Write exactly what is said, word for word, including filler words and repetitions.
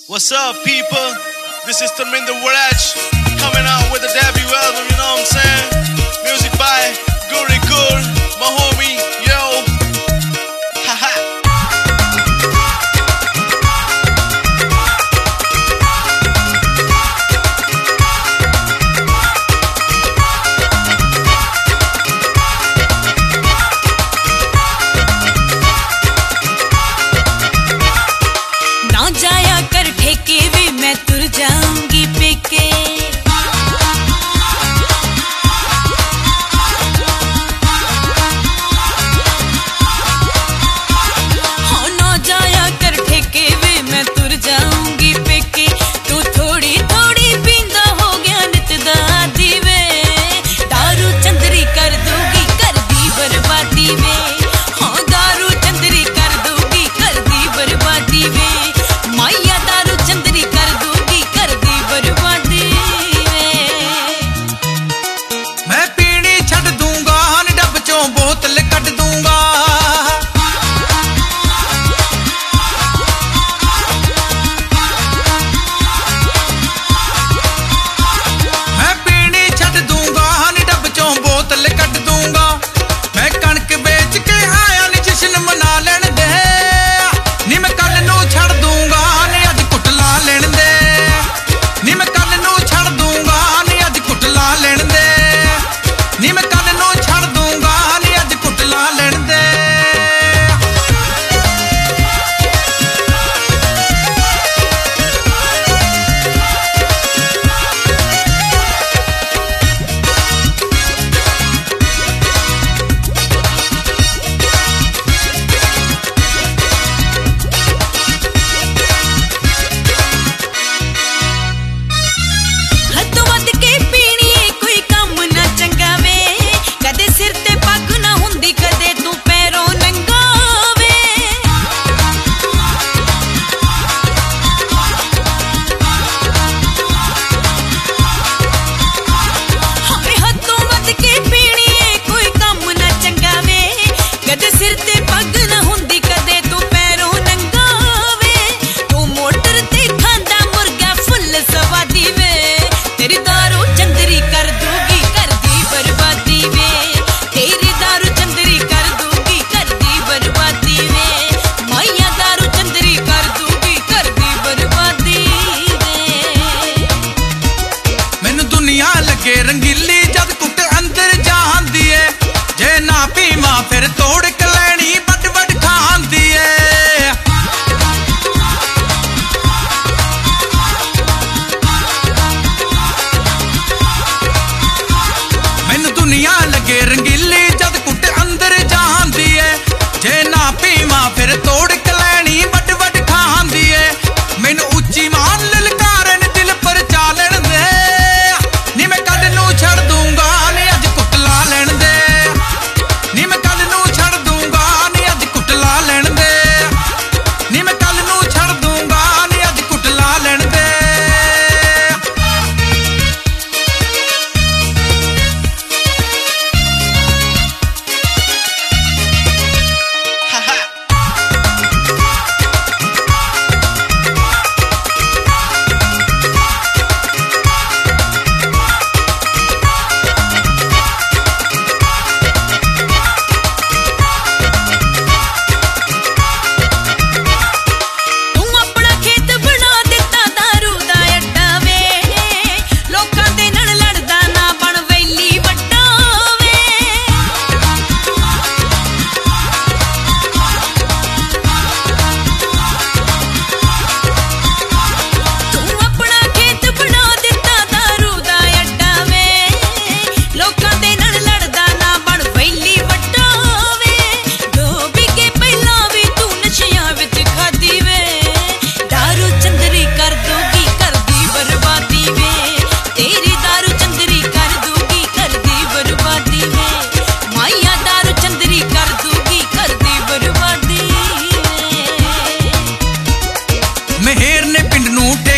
What's up, people? This is Tremendo Waraj coming out with a debut album, you know what I'm saying? Music by Guri Gur, my homie, yo. Haha. ना जाया कर ठेके भी मैं तुर जाऊंगी पेके। हाँ ना जाया कर ठेके भी मैं तुर जाऊंगी पेके। तू थोड़ी थोड़ी पींदा हो गया नित दादी वे। दारू चंदरी कर दूंगी कर दी बर्बादी वे। हाँ दारू चंदरी कर दूंगी कर दी बर्बादी वे। माया दारू चंदरी कर दूंगी कर दी बर्बादी वे। मैं पीनी छड़ दूंगा हन डब चों बोतल कट दूंगा। मैं पीनी छड़ दूंगा हन डब चों बोतल कट दूंगा। मैं कणक बेच के आया नी जश्न मना लेन दे। नी मैं कल नू छड़ दूंगा नी अज कुट ला लेन दे। नी मैं कल नू छड़ दूंगा नी अज कुट ला लेन दे। नी मैं कल नू छड़ दूंगा नी अज कुट ला लेन दे। हद्दों वध के पीनी कोई काम ना चंगा वे। कदे सिर ते पग ना हुंदी कदे तू पैरों नंगा वे। हाय हद्दों वध के पीनी कोई काम ना चंगा वे। कदे सिर ते पग ना हुंदी कदे तू पैरों नंगा वे। तू मोटर ते खांदा मुर्गा फुल सवादी वे। तेरी दारू चंदरी कर दूंगी कर दी बर्बादी वे। तेरी दारू चंदरी कर दूंगी कर दी बर्बादी वे। माया दारू चंदरी कर दूंगी कर दी बर्बादी वे। मैनू दुनिया लगे रंगीली जद कुट अंदर जांदी है। जे ना पीवा फिर तोड़ के लैनी बड़ बड़ खांदी है। मैनू दुनिया लगे रंगीली जद कुट अंदर जांदी है। जे ना पीवा फिर तोड़ के लैनी बड़ बड़ खांदी है। मैनू उच्ची मान ललकारन दिल पर चालन दे। नी मैं कल नू छड़ दूंगा नी अज कुट ला लेन दे। नी मैं कल नू छड़ दूंगा नी अज कुट ला लेन दे। नी मैं कल नू छड़ दूंगा नी अज कुट ला लेन दे। Haha. तू अपना खेत बना दिता दारू दा अड्डा वे। लोकां दे नाल लड़दा ना बन वैली वड्डा वे। तू अपना खेत बना दिता दारू दा अड्डा वे। लोकां दे नाल लड़दा ना बन वैली वड्डा वे। दो बिके पहला भी तू नशियां विच खादी वे। दारू चंदरी कर दूंगी कर दी बर्बादी वे। तेरी दारू चंदरी कर दूंगी कर दी बर्बादी वे। माया दारू चंदरी कर दूंगी कर दी बर्बादी वे। मेहर ने पिंड नू